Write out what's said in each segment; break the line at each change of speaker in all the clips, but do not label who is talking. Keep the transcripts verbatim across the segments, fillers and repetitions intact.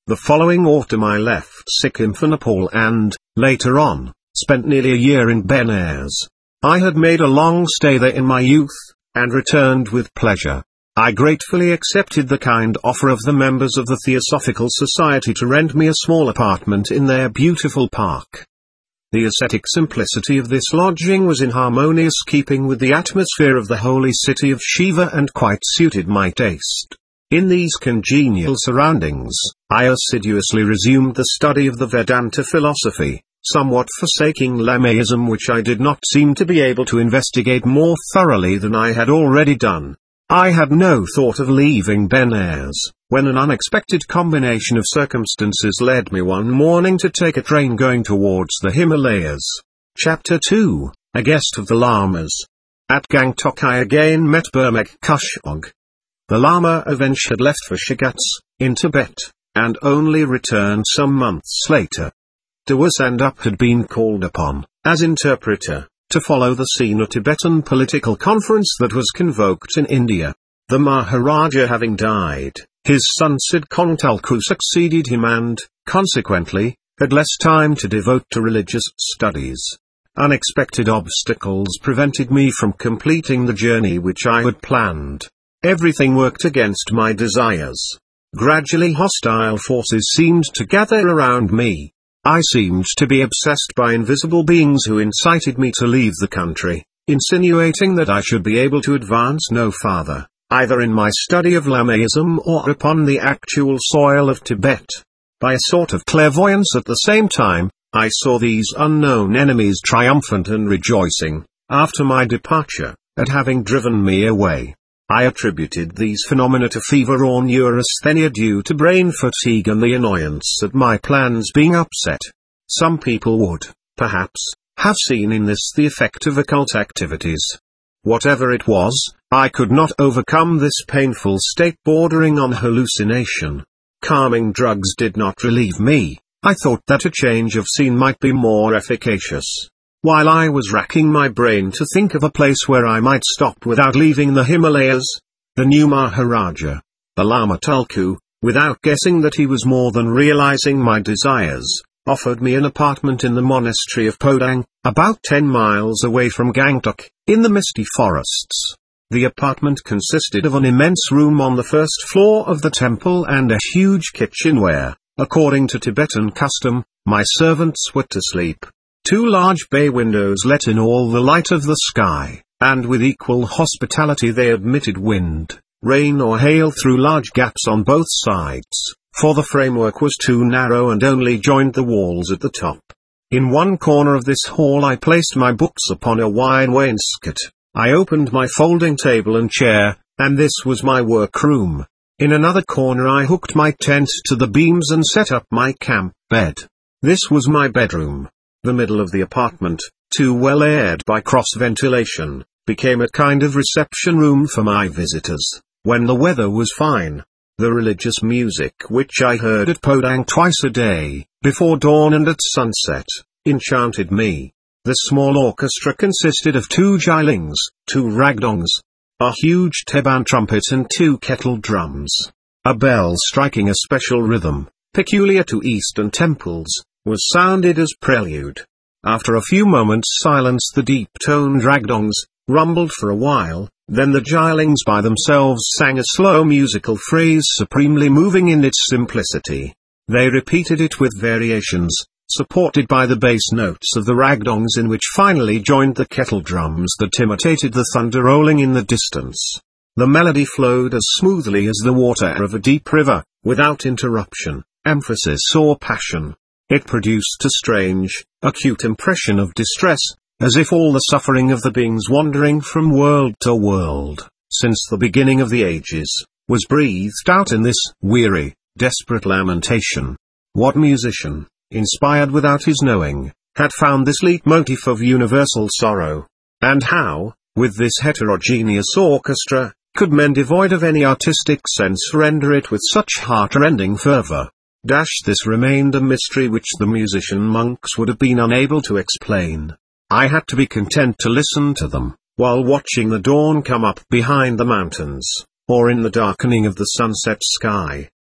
The following autumn I left Sikkim for Nepal and, later on, spent nearly a year in Benares. I had made a long stay there in my youth, and returned with pleasure. I gratefully accepted the kind offer of the members of the Theosophical Society to rent me a small apartment in their beautiful park. The ascetic simplicity of this lodging was in harmonious keeping with the atmosphere of the holy city of Shiva and quite suited my taste. In these congenial surroundings, I assiduously resumed the study of the Vedanta philosophy, somewhat forsaking Lamaism, which I did not seem to be able to investigate more thoroughly than I had already done. I had no thought of leaving Benares, when an unexpected combination of circumstances led me one morning to take a train going towards the Himalayas. Chapter two, A Guest of the Lamas. At Gangtok I again met Burmek Kushog. The Lama Avench had left for Shigats, in Tibet, and only returned some months later. Dawasandup had been called upon, as interpreter, to follow the Sino-Tibetan political conference that was convoked in India. The Maharaja having died, his son Sidkhon Tulku succeeded him and, consequently, had less time to devote to religious studies. Unexpected obstacles prevented me from completing the journey which I had planned. Everything worked against my desires. Gradually hostile forces seemed to gather around me. I seemed to be obsessed by invisible beings who incited me to leave the country, insinuating that I should be able to advance no farther, either in my study of Lamaism or upon the actual soil of Tibet. By a sort of clairvoyance at the same time, I saw these unknown enemies triumphant and rejoicing, after my departure, at having driven me away. I attributed these phenomena to fever or neurasthenia due to brain fatigue and the annoyance at my plans being upset. Some people would, perhaps, have seen in this the effect of occult activities. Whatever it was, I could not overcome this painful state bordering on hallucination. Calming drugs did not relieve me. I thought that a change of scene might be more efficacious. While I was racking my brain to think of a place where I might stop without leaving the Himalayas, the new Maharaja, the Lama Tulku, without guessing that he was more than realizing my desires, offered me an apartment in the monastery of Podang, about ten miles away from Gangtok, in the misty forests. The apartment consisted of an immense room on the first floor of the temple and a huge kitchen where, according to Tibetan custom, my servants were to sleep. Two large bay windows let in all the light of the sky, and with equal hospitality they admitted wind, rain or hail through large gaps on both sides, for the framework was too narrow and only joined the walls at the top. In one corner of this hall I placed my books upon a wine wainscot. I opened my folding table and chair, and this was my workroom. In another corner I hooked my tent to the beams and set up my camp bed. This was my bedroom. The middle of the apartment, too well aired by cross-ventilation, became a kind of reception room for my visitors, when the weather was fine. The religious music which I heard at Podang twice a day, before dawn and at sunset, enchanted me. The small orchestra consisted of two jilings, two ragdongs, a huge teban trumpet and two kettle drums. A bell striking a special rhythm, peculiar to Eastern temples, was sounded as prelude. After a few moments' silence the deep-toned ragdongs rumbled for a while, then the jilings by themselves sang a slow musical phrase supremely moving in its simplicity. They repeated it with variations, supported by the bass notes of the ragdongs in which finally joined the kettle drums that imitated the thunder rolling in the distance. The melody flowed as smoothly as the water of a deep river, without interruption, emphasis or passion. It produced a strange, acute impression of distress, as if all the suffering of the beings wandering from world to world, since the beginning of the ages, was breathed out in this weary, desperate lamentation. What musician, inspired without his knowing, had found this leitmotif of universal sorrow? And how, with this heterogeneous orchestra, could men devoid of any artistic sense render it with such heart-rending fervor? Dash this remained a mystery which the musician monks would have been unable to explain. I had to be content to listen to them, while watching the dawn come up behind the mountains, or in the darkening of the sunset sky.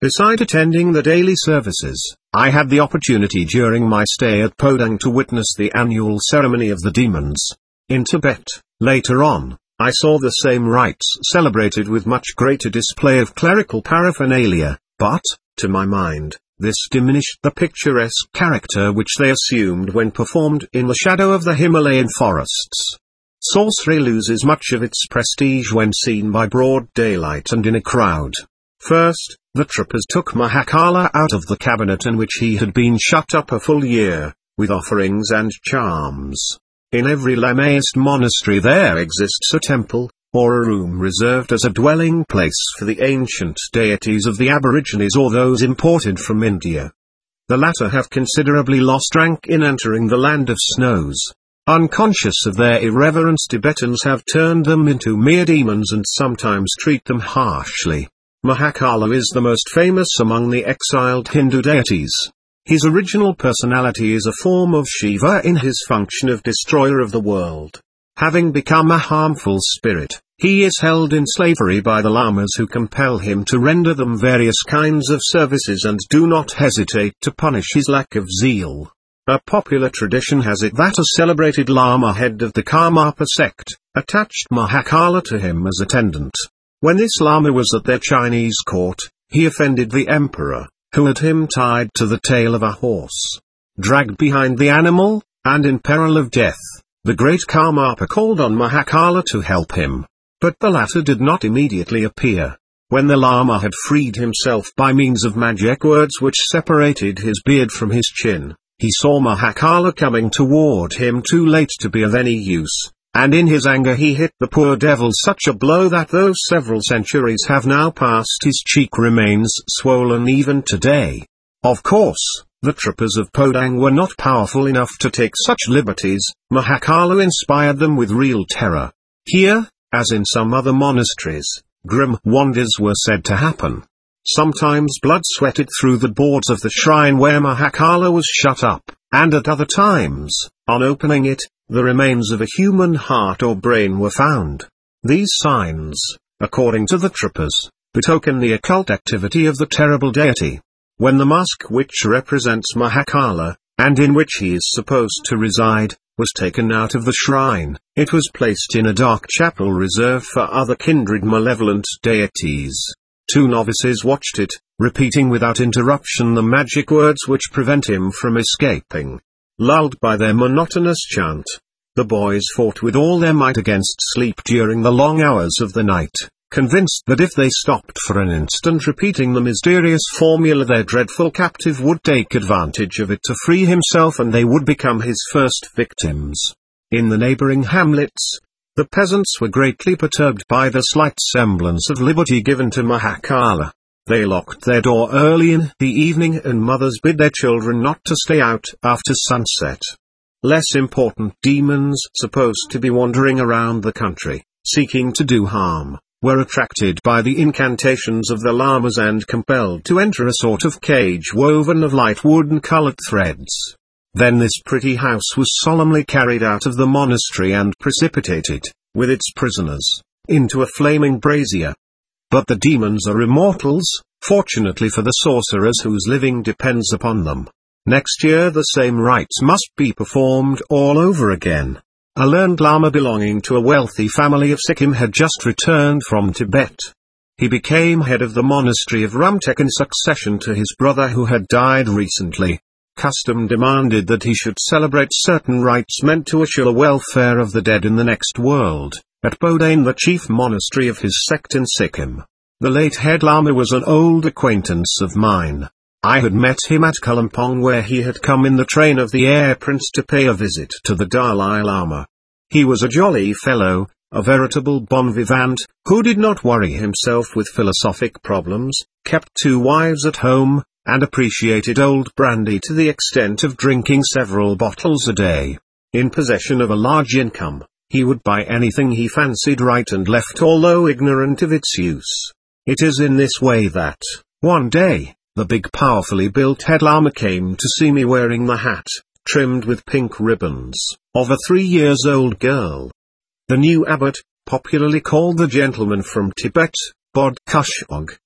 Beside attending the daily services, I had the opportunity during my stay at Podang to witness the annual ceremony of the demons. In Tibet, later on, I saw the same rites celebrated with much greater display of clerical paraphernalia, but, to my mind, this diminished the picturesque character which they assumed when performed in the shadow of the Himalayan forests. Sorcery loses much of its prestige when seen by broad daylight and in a crowd. First, the troopers took Mahakala out of the cabinet in which he had been shut up a full year, with offerings and charms. In every Lamaist monastery there exists a temple, or a room reserved as a dwelling place for the ancient deities of the Aborigines or those imported from India. The latter have considerably lost rank in entering the land of snows. Unconscious of their irreverence, Tibetans have turned them into mere demons and sometimes treat them harshly. Mahakala is the most famous among the exiled Hindu deities. His original personality is a form of Shiva in his function of destroyer of the world. Having become a harmful spirit, he is held in slavery by the lamas who compel him to render them various kinds of services and do not hesitate to punish his lack of zeal. A popular tradition has it that a celebrated lama head of the Karmapa sect attached Mahakala to him as attendant. When this lama was at their Chinese court, he offended the emperor, who had him tied to the tail of a horse, dragged behind the animal, and in peril of death. The great Karmapa called on Mahakala to help him, but the latter did not immediately appear. When the lama had freed himself by means of magic words which separated his beard from his chin, he saw Mahakala coming toward him too late to be of any use, and in his anger he hit the poor devil such a blow that though several centuries have now passed, his cheek remains swollen even today. Of course, the troopers of Podang were not powerful enough to take such liberties. Mahakala inspired them with real terror. Here, as in some other monasteries, grim wonders were said to happen. Sometimes blood sweated through the boards of the shrine where Mahakala was shut up, and at other times, on opening it, the remains of a human heart or brain were found. These signs, according to the troopers, betoken the occult activity of the terrible deity. When the mask which represents Mahakala, and in which he is supposed to reside, was taken out of the shrine, it was placed in a dark chapel reserved for other kindred malevolent deities. Two novices watched it, repeating without interruption the magic words which prevent him from escaping. Lulled by their monotonous chant, the boys fought with all their might against sleep during the long hours of the night, convinced that if they stopped for an instant repeating the mysterious formula, their dreadful captive would take advantage of it to free himself and they would become his first victims. In the neighboring hamlets, the peasants were greatly perturbed by the slight semblance of liberty given to Mahakala. They locked their door early in the evening and mothers bid their children not to stay out after sunset. Less important demons, supposed to be wandering around the country, seeking to do harm, were attracted by the incantations of the lamas and compelled to enter a sort of cage woven of light wood and colored threads. Then this pretty house was solemnly carried out of the monastery and precipitated, with its prisoners, into a flaming brazier. But the demons are immortals, fortunately for the sorcerers whose living depends upon them. Next year the same rites must be performed all over again. A learned lama belonging to a wealthy family of Sikkim had just returned from Tibet. He became head of the monastery of Rumtek in succession to his brother who had died recently. Custom demanded that he should celebrate certain rites meant to assure the welfare of the dead in the next world, at Bodane, the chief monastery of his sect in Sikkim. The late head lama was an old acquaintance of mine. I had met him at Kalimpong where he had come in the train of the Air Prince to pay a visit to the Dalai Lama. He was a jolly fellow, a veritable bon vivant, who did not worry himself with philosophic problems, kept two wives at home, and appreciated old brandy to the extent of drinking several bottles a day. In possession of a large income, he would buy anything he fancied right and left although ignorant of its use. It is in this way that, one day, the big powerfully built head lama came to see me wearing the hat, trimmed with pink ribbons, of a three years old girl. The new abbot, popularly called the gentleman from Tibet, Bod Kushog,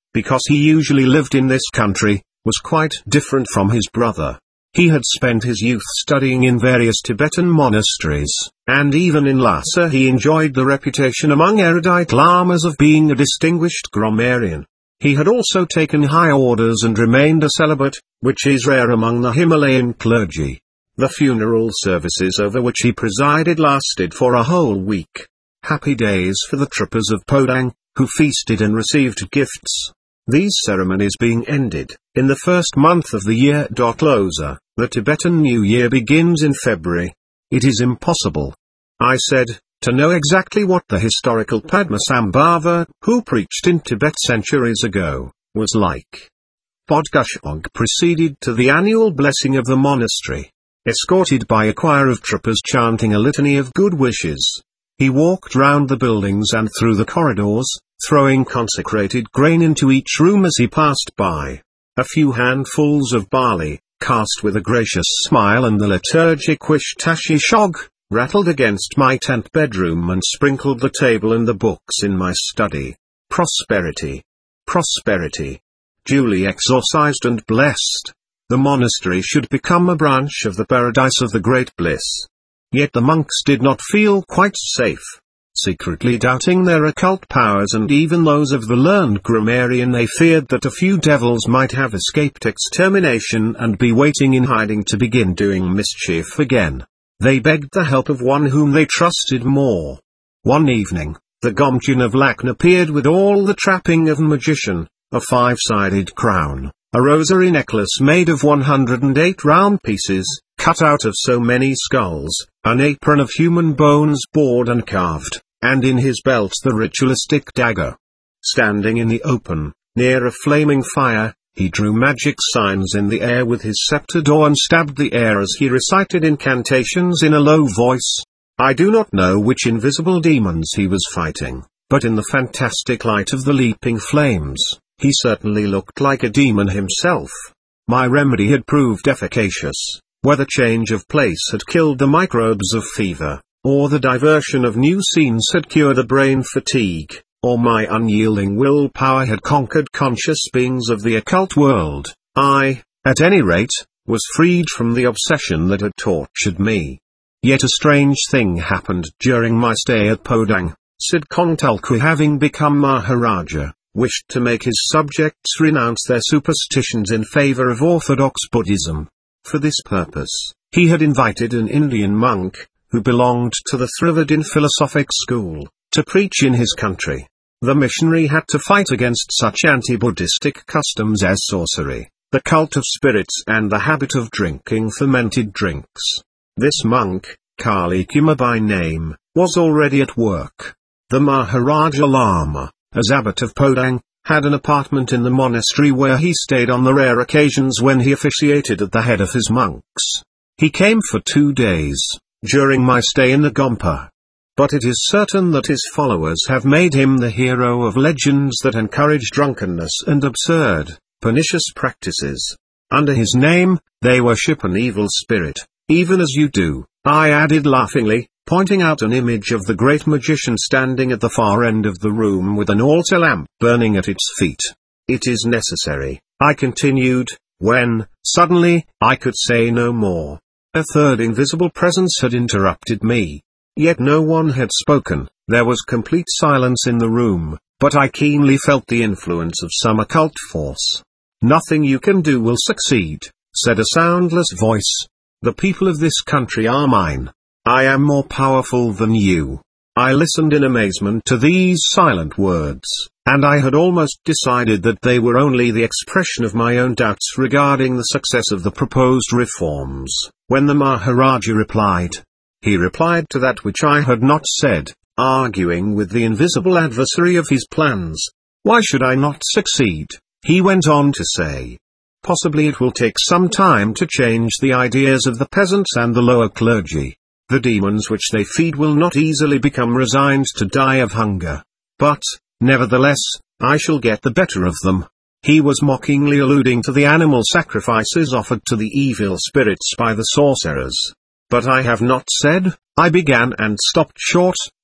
because he usually lived in this country, was quite different from his brother. He had spent his youth studying in various Tibetan monasteries, and even in Lhasa he enjoyed the reputation among erudite lamas of being a distinguished grammarian. He had also taken high orders and remained a celibate, which is rare among the Himalayan clergy. The funeral services over which he presided lasted for a whole week. Happy days for the troopers of Podang, who feasted and received gifts. These ceremonies being ended, in the first month of the year Losar, the Tibetan New Year begins in February. It is impossible, I said, to know exactly what the historical Padmasambhava, who preached in Tibet centuries ago, was like. Podgashog proceeded to the annual blessing of the monastery. Escorted by a choir of troopers chanting a litany of good wishes, he walked round the buildings and through the corridors, throwing consecrated grain into each room as he passed by. A few handfuls of barley, cast with a gracious smile and the liturgic wish Tashi Shog, rattled against my tent bedroom and sprinkled the table and the books in my study. Prosperity. Prosperity. Duly exorcised and blessed, the monastery should become a branch of the paradise of the great bliss. Yet the monks did not feel quite safe. Secretly doubting their occult powers and even those of the learned grammarian, they feared that a few devils might have escaped extermination and be waiting in hiding to begin doing mischief again. They begged the help of one whom they trusted more. One evening, the Gomjin of Lakan appeared with all the trapping of a magician, a five-sided crown, a rosary necklace made of one hundred eight round pieces, cut out of so many skulls, an apron of human bones bored and carved, and in his belt the ritualistic dagger. Standing in the open, near a flaming fire, he drew magic signs in the air with his scepter and stabbed the air as he recited incantations in a low voice. I do not know which invisible demons he was fighting, but in the fantastic light of the leaping flames, he certainly looked like a demon himself. My remedy had proved efficacious, whether change of place had killed the microbes of fever, or the diversion of new scenes had cured a brain fatigue, or my unyielding willpower had conquered conscious beings of the occult world. I, at any rate, was freed from the obsession that had tortured me. Yet a strange thing happened during my stay at Podang. Sid Kontalku, having become Maharaja, wished to make his subjects renounce their superstitions in favor of orthodox Buddhism. For this purpose, he had invited an Indian monk, who belonged to the Thrivardin philosophic school, to preach in his country. The missionary had to fight against such anti-Buddhistic customs as sorcery, the cult of spirits and the habit of drinking fermented drinks. This monk, Kalikima by name, was already at work. The Maharaja Lama, as abbot of Podang, had an apartment in the monastery where he stayed on the rare occasions when he officiated at the head of his monks. He came for two days, during my stay in the Gompa. But it is certain that his followers have made him the hero of legends that encourage drunkenness and absurd, pernicious practices. Under his name, they worship an evil spirit, even as you do, I added laughingly, pointing out an image of the great magician standing at the far end of the room with an altar lamp burning at its feet. It is necessary, I continued, when, suddenly, I could say no more. A third invisible presence had interrupted me. Yet no one had spoken, there was complete silence in the room, but I keenly felt the influence of some occult force. Nothing you can do will succeed, said a soundless voice. The people of this country are mine. I am more powerful than you. I listened in amazement to these silent words, and I had almost decided that they were only the expression of my own doubts regarding the success of the proposed reforms, when the Maharaja replied. He replied to that which I had not said, arguing with the invisible adversary of his plans. Why should I not succeed? He went on to say. Possibly it will take some time to change the ideas of the peasants and the lower clergy. The demons which they feed will not easily become resigned to die of hunger. But, nevertheless, I shall get the better of them. He was mockingly alluding to the animal sacrifices offered to the evil spirits by the sorcerers. But I have not said, I began and stopped short,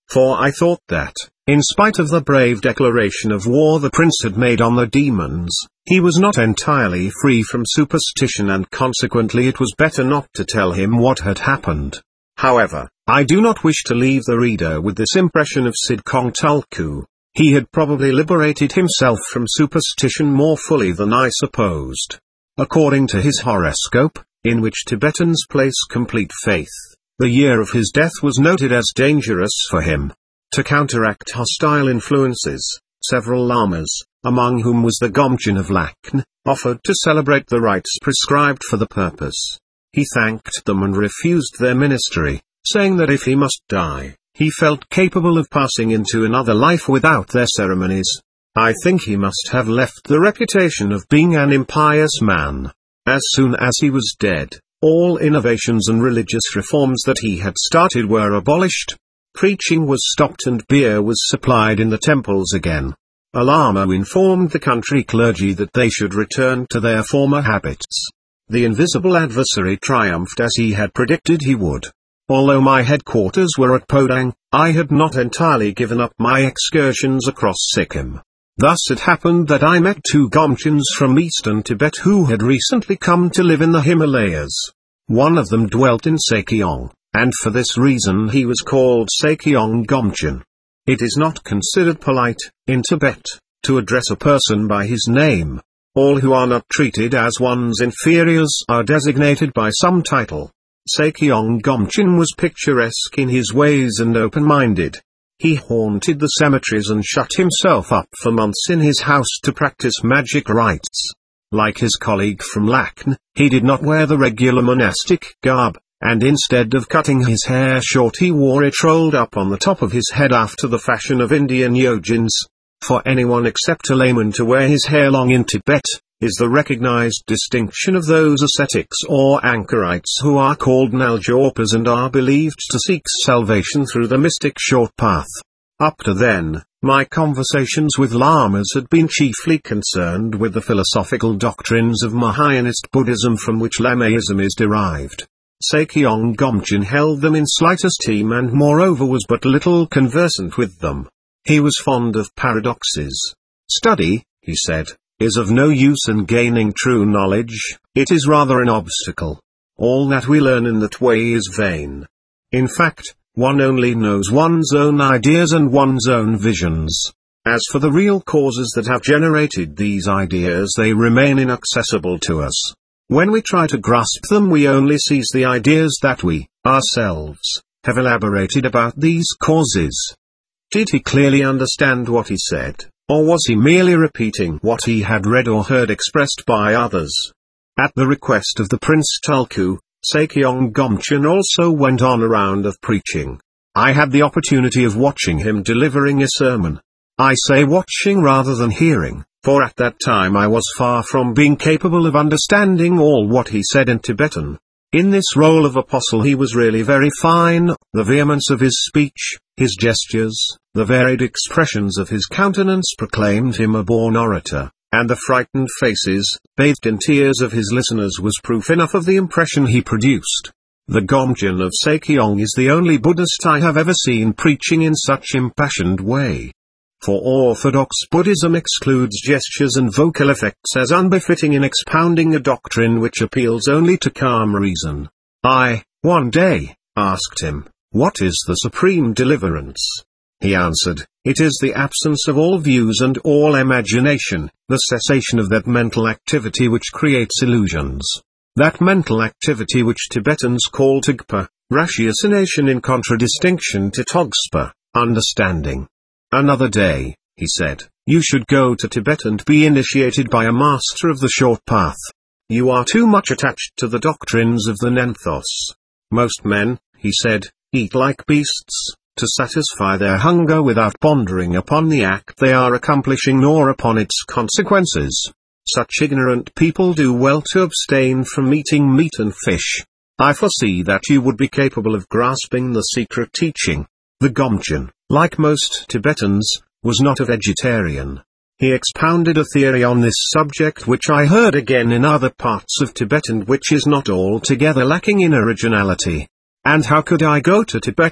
For I thought that, in spite of the brave declaration of war the prince had made on the demons, he was not entirely free from superstition, and consequently it was better not to tell him what had happened. However, I do not wish to leave the reader with this impression of Sid Kong Tulku. He had probably liberated himself from superstition more fully than I supposed. According to his horoscope, in which Tibetans place complete faith, the year of his death was noted as dangerous for him. To counteract hostile influences, several lamas, among whom was the Gomchen of Lakhn, offered to celebrate the rites prescribed for the purpose. He thanked them and refused their ministry, saying that if he must die, he felt capable of passing into another life without their ceremonies. I think he must have left the reputation of being an impious man. As soon as he was dead, all innovations and religious reforms that he had started were abolished. Preaching was stopped and beer was supplied in the temples again. A lama informed the country clergy that they should return to their former habits. The invisible adversary triumphed as he had predicted he would. Although my headquarters were at Podang, I had not entirely given up my excursions across Sikkim. Thus it happened that I met two Gomchins from eastern Tibet who had recently come to live in the Himalayas. One of them dwelt in Sakyong, and for this reason he was called Sakyong Gomchin. It is not considered polite, in Tibet, to address a person by his name. All who are not treated as one's inferiors are designated by some title. Sakyong Gomchin was picturesque in his ways and open-minded. He haunted the cemeteries and shut himself up for months in his house to practice magic rites. Like his colleague from Lakhn, he did not wear the regular monastic garb, and instead of cutting his hair short he wore it rolled up on the top of his head after the fashion of Indian yogins. For anyone except a layman to wear his hair long in Tibet, is the recognized distinction of those ascetics or anchorites who are called Naljorpas and are believed to seek salvation through the mystic short path. Up to then, my conversations with lamas had been chiefly concerned with the philosophical doctrines of Mahayanist Buddhism from which Lamaism is derived. Sakyong Gomchin held them in slight esteem and moreover was but little conversant with them. He was fond of paradoxes. Study, he said, is of no use in gaining true knowledge, it is rather an obstacle. All that we learn in that way is vain. In fact, one only knows one's own ideas and one's own visions. As for the real causes that have generated these ideas, they remain inaccessible to us. When we try to grasp them, we only seize the ideas that we, ourselves, have elaborated about these causes. Did he clearly understand what he said, or was he merely repeating what he had read or heard expressed by others? At the request of the Prince Tulku, Sakyong Gomchin also went on a round of preaching. I had the opportunity of watching him delivering a sermon. I say watching rather than hearing, for at that time I was far from being capable of understanding all what he said in Tibetan. In this role of apostle he was really very fine. The vehemence of his speech, his gestures, the varied expressions of his countenance proclaimed him a born orator, and the frightened faces, bathed in tears of his listeners was proof enough of the impression he produced. The Gomchin of Sakyong is the only Buddhist I have ever seen preaching in such impassioned way. For orthodox Buddhism excludes gestures and vocal effects as unbefitting in expounding a doctrine which appeals only to calm reason. I, one day, asked him, "What is the supreme deliverance?" He answered, "It is the absence of all views and all imagination, the cessation of that mental activity which creates illusions. That mental activity which Tibetans call Tugpa, ratiocination in contradistinction to Togspa, understanding." Another day, he said, "You should go to Tibet and be initiated by a master of the short path. You are too much attached to the doctrines of the Nenthos. Most men," he said, "eat like beasts, to satisfy their hunger without pondering upon the act they are accomplishing nor upon its consequences. Such ignorant people do well to abstain from eating meat and fish. I foresee that you would be capable of grasping the secret teaching." The Gomchin, like most Tibetans, was not a vegetarian. He expounded a theory on this subject which I heard again in other parts of Tibet and which is not altogether lacking in originality. And how could I go to Tibet,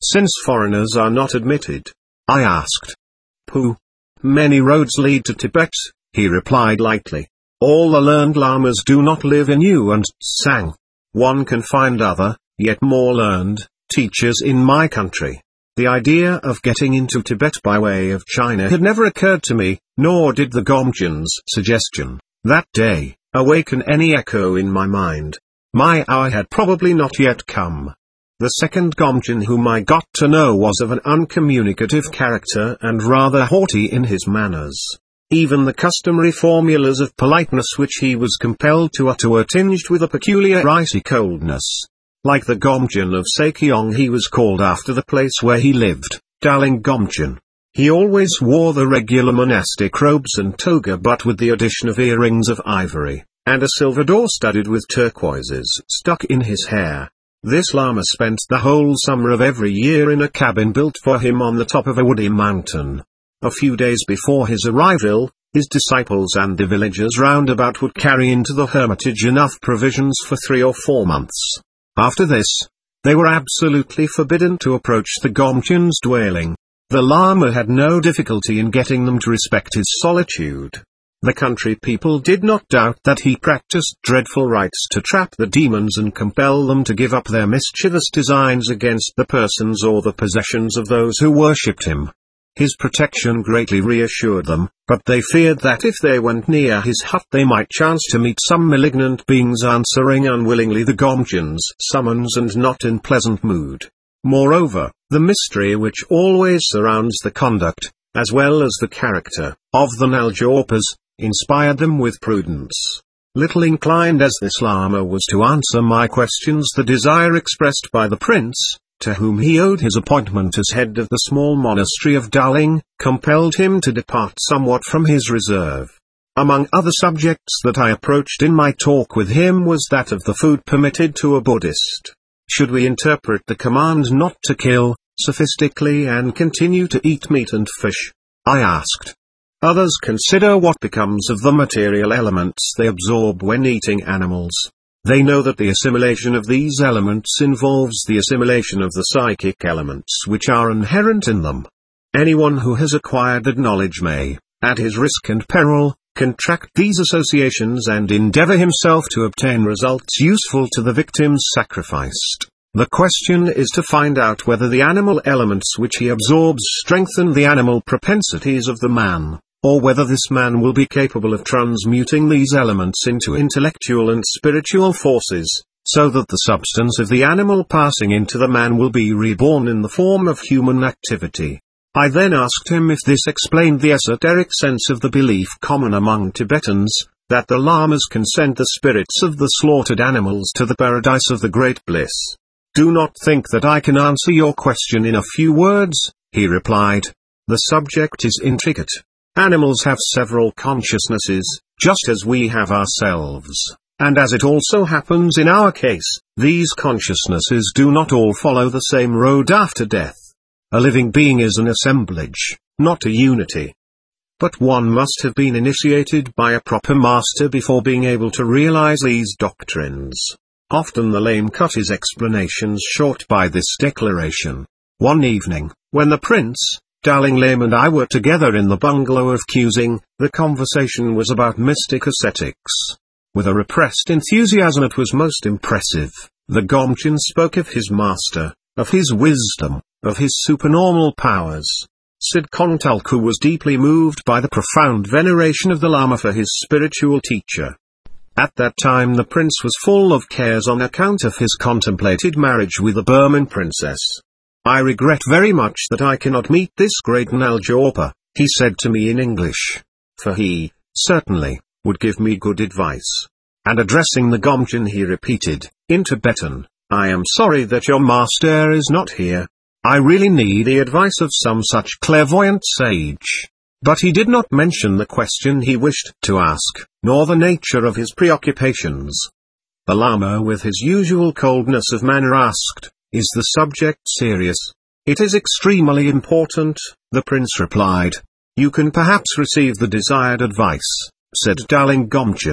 since foreigners are not admitted? I asked. Pooh. Many roads lead to Tibet, he replied lightly. All the learned lamas do not live in Yuan Sang. One can find other, yet more learned, teachers in my country. The idea of getting into Tibet by way of China had never occurred to me, nor did the Gomjin's suggestion, that day, awaken any echo in my mind. My hour had probably not yet come. The second Gomjin whom I got to know was of an uncommunicative character and rather haughty in his manners. Even the customary formulas of politeness which he was compelled to utter were tinged with a peculiar icy coldness. Like the Gomjin of Sekyong, he was called after the place where he lived, Daling Gomjin. He always wore the regular monastic robes and toga, but with the addition of earrings of ivory, and a silver door studded with turquoises stuck in his hair. This Lama spent the whole summer of every year in a cabin built for him on the top of a woody mountain. A few days before his arrival, his disciples and the villagers round about would carry into the hermitage enough provisions for three or four months. After this, they were absolutely forbidden to approach the Gomjin's dwelling. The Lama had no difficulty in getting them to respect his solitude. The country people did not doubt that he practiced dreadful rites to trap the demons and compel them to give up their mischievous designs against the persons or the possessions of those who worshipped him. His protection greatly reassured them, but they feared that if they went near his hut they might chance to meet some malignant beings answering unwillingly the Gomjin's summons and not in pleasant mood. Moreover, the mystery which always surrounds the conduct, as well as the character, of the Naljorpas, inspired them with prudence. Little inclined as this Lama was to answer my questions, the desire expressed by the prince, to whom he owed his appointment as head of the small monastery of Daling, compelled him to depart somewhat from his reserve. Among other subjects that I approached in my talk with him was that of the food permitted to a Buddhist. Should we interpret the command not to kill, sophistically and continue to eat meat and fish? I asked. Others consider what becomes of the material elements they absorb when eating animals. They know that the assimilation of these elements involves the assimilation of the psychic elements which are inherent in them. Anyone who has acquired that knowledge may, at his risk and peril, contract these associations and endeavor himself to obtain results useful to the victims sacrificed. The question is to find out whether the animal elements which he absorbs strengthen the animal propensities of the man, or whether this man will be capable of transmuting these elements into intellectual and spiritual forces, so that the substance of the animal passing into the man will be reborn in the form of human activity. I then asked him if this explained the esoteric sense of the belief common among Tibetans, that the lamas can send the spirits of the slaughtered animals to the paradise of the great bliss. Do not think that I can answer your question in a few words, he replied. The subject is intricate. Animals have several consciousnesses, just as we have ourselves, and as it also happens in our case, these consciousnesses do not all follow the same road after death. A living being is an assemblage, not a unity. But one must have been initiated by a proper master before being able to realize these doctrines. Often the lame cut his explanations short by this declaration. One evening, when the prince, Daling Lama and I were together in the bungalow of Kusing, the conversation was about mystic ascetics. With a repressed enthusiasm it was most impressive. The Gomjin spoke of his master, of his wisdom, of his supernormal powers. Sid Kontalku was deeply moved by the profound veneration of the Lama for his spiritual teacher. At that time the prince was full of cares on account of his contemplated marriage with a Burman princess. I regret very much that I cannot meet this great Naljorpa, he said to me in English. For he, certainly, would give me good advice. And addressing the Gomjin he repeated, in Tibetan, I am sorry that your master is not here. I really need the advice of some such clairvoyant sage. But he did not mention the question he wished to ask, nor the nature of his preoccupations. The Lama with his usual coldness of manner asked, Is the subject serious? It is extremely important, the prince replied. You can perhaps receive the desired advice, said Daling Gomjin.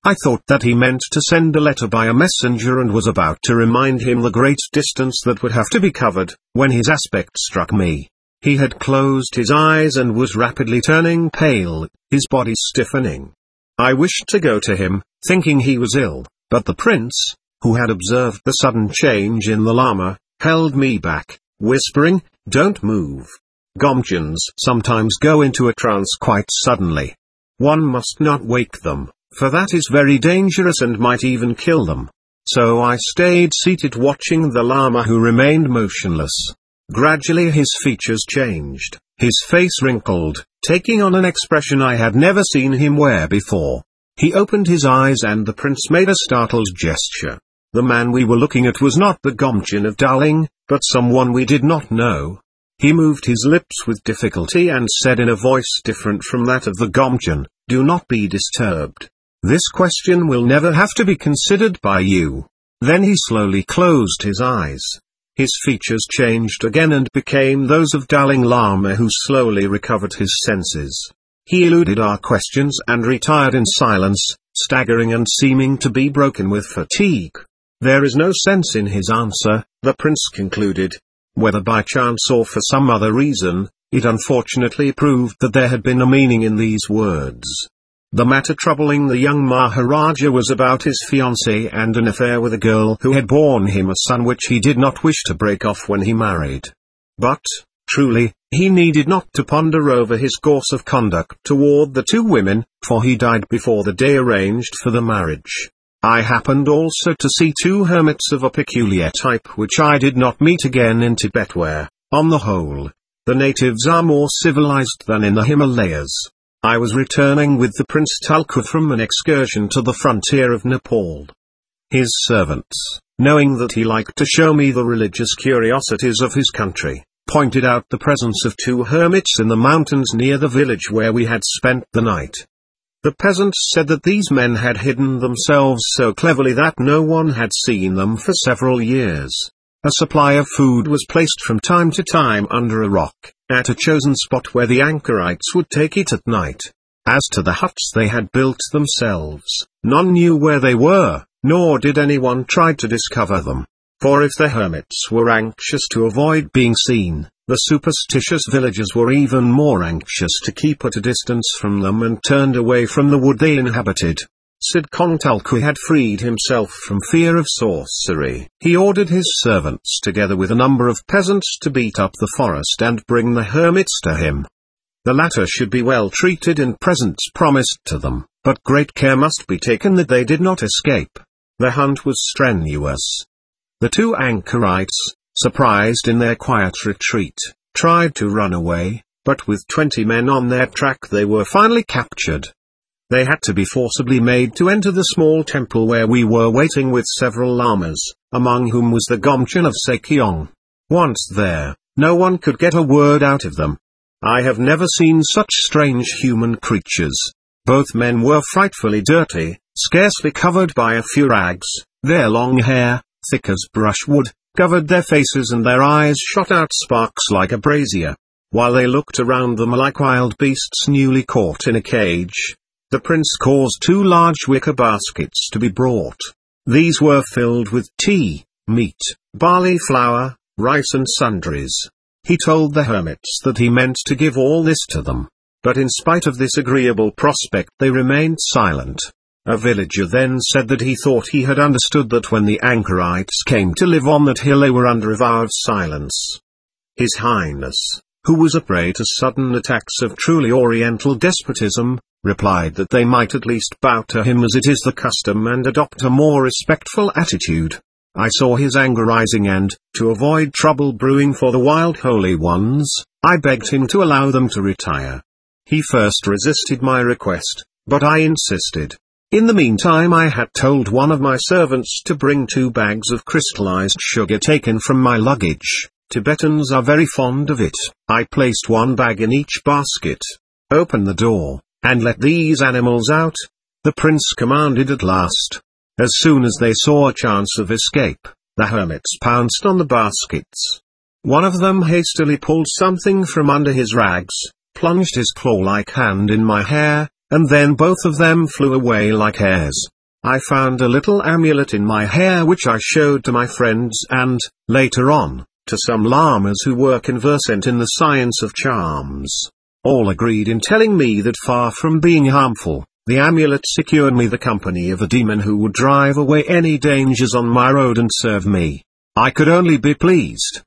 I thought that he meant to send a letter by a messenger and was about to remind him the great distance that would have to be covered, when his aspect struck me. He had closed his eyes and was rapidly turning pale, his body stiffening. I wished to go to him, thinking he was ill, but the prince, who had observed the sudden change in the Lama, held me back, whispering, "Don't move. Gomjins sometimes go into a trance quite suddenly. One must not wake them, for that is very dangerous and might even kill them." So I stayed seated watching the Lama, who remained motionless. Gradually his features changed, his face wrinkled, taking on an expression I had never seen him wear before. He opened his eyes and the prince made a startled gesture. The man we were looking at was not the Gomjin of Daling, but someone we did not know. He moved his lips with difficulty and said in a voice different from that of the Gomjin, "Do not be disturbed. This question will never have to be considered by you." Then he slowly closed his eyes. His features changed again and became those of Daling Lama, who slowly recovered his senses. He eluded our questions and retired in silence, staggering and seeming to be broken with fatigue. There is no sense in his answer, the prince concluded. Whether by chance or for some other reason, it unfortunately proved that there had been a meaning in these words. The matter troubling the young Maharaja was about his fiancée and an affair with a girl who had borne him a son which he did not wish to break off when he married. But, truly, he needed not to ponder over his course of conduct toward the two women, for he died before the day arranged for the marriage. I happened also to see two hermits of a peculiar type which I did not meet again in Tibet, where, on the whole, the natives are more civilized than in the Himalayas. I was returning with the Prince Tulku from an excursion to the frontier of Nepal. His servants, knowing that he liked to show me the religious curiosities of his country, pointed out the presence of two hermits in the mountains near the village where we had spent the night. The peasants said that these men had hidden themselves so cleverly that no one had seen them for several years. A supply of food was placed from time to time under a rock, at a chosen spot where the anchorites would take it at night. As to the huts they had built themselves, none knew where they were, nor did anyone try to discover them. For if the hermits were anxious to avoid being seen, the superstitious villagers were even more anxious to keep at a distance from them and turned away from the wood they inhabited. Sidkhon Tulku had freed himself from fear of sorcery. He ordered his servants together with a number of peasants to beat up the forest and bring the hermits to him. The latter should be well treated and presents promised to them, but great care must be taken that they did not escape. The hunt was strenuous. The two anchorites, surprised in their quiet retreat, tried to run away, but with twenty men on their track they were finally captured. They had to be forcibly made to enter the small temple where we were waiting with several lamas, among whom was the Gomjin of Sekyong. Once there, no one could get a word out of them. I have never seen such strange human creatures. Both men were frightfully dirty, scarcely covered by a few rags. Their long hair, thick as brushwood, covered their faces and their eyes shot out sparks like a brazier. While they looked around them like wild beasts newly caught in a cage, the prince caused two large wicker baskets to be brought. These were filled with tea, meat, barley flour, rice and sundries. He told the hermits that he meant to give all this to them. But in spite of this agreeable prospect they remained silent. A villager then said that he thought he had understood that when the anchorites came to live on that hill they were under a vow of silence. His Highness, who was a prey to sudden attacks of truly oriental despotism, replied that they might at least bow to him as it is the custom and adopt a more respectful attitude. I saw his anger rising and, to avoid trouble brewing for the wild holy ones, I begged him to allow them to retire. He first resisted my request, but I insisted. In the meantime I had told one of my servants to bring two bags of crystallized sugar taken from my luggage. Tibetans are very fond of it. I placed one bag in each basket. Open the door, and let these animals out, the prince commanded at last. As soon as they saw a chance of escape, the hermits pounced on the baskets. One of them hastily pulled something from under his rags, plunged his claw-like hand in my hair, and then both of them flew away like hairs. I found a little amulet in my hair which I showed to my friends and, later on, to some lamas who were conversant in the science of charms. All agreed in telling me that far from being harmful, the amulet secured me the company of a demon who would drive away any dangers on my road and serve me. I could only be pleased.